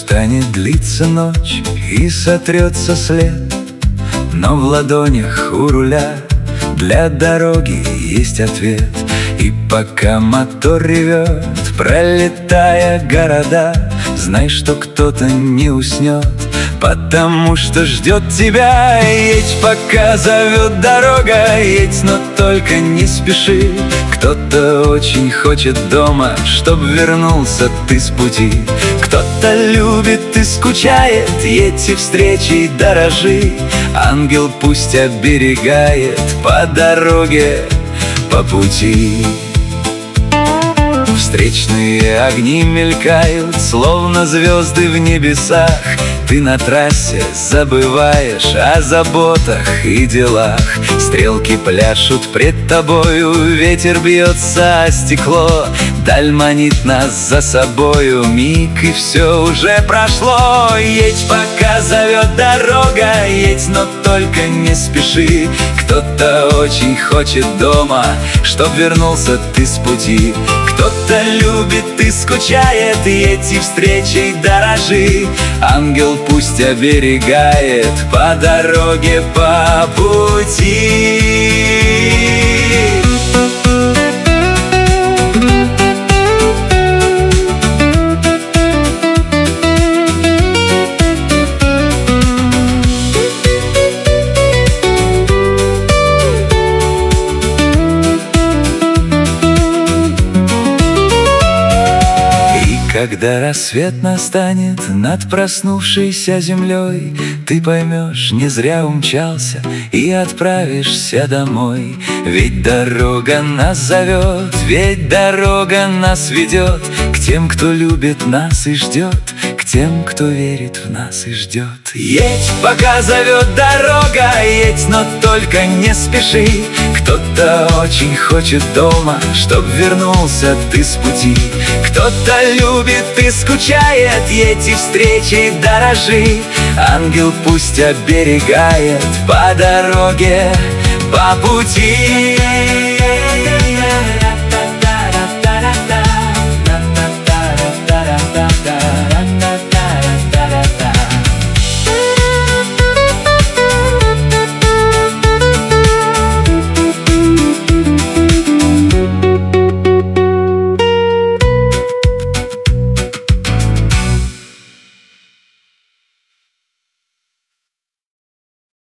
Станет длиться ночь и сотрется след, но в ладонях у руля для дороги есть ответ. И пока мотор ревет, пролетая города, знай, что кто-то не уснет, потому что ждет тебя. Едь, пока зовет дорога, едь, но только не спеши. Кто-то очень хочет дома, чтоб вернулся ты с пути. Кто-то любит и скучает, едь и встречей дорожи. Ангел пусть оберегает по дороге, по пути. Встречные огни мелькают, словно звезды в небесах. Ты на трассе забываешь о заботах и делах. Стрелки пляшут пред тобою, ветер бьется о стекло. Даль манит нас за собою, миг и все уже прошло. Едь, пока зовет дорога, едь, но только не спеши. Кто-то очень хочет дома, чтоб вернулся ты с пути. Кто-то любит и скучает, едь и встречей дорожи. Ангел пусть оберегает по дороге, по пути. Когда рассвет настанет над проснувшейся землей, ты поймешь, не зря умчался, и отправишься домой. Ведь дорога нас зовет, ведь дорога нас ведет к тем, кто любит нас и ждет, к тем, кто верит в нас и ждет. Едь, пока зовет дорога, едь, но только не спеши. Кто-то очень хочет дома, чтоб вернулся ты с пути. Кто-то любит и скучает, едь и встречей дорожи. Ангел пусть оберегает по дороге, по пути.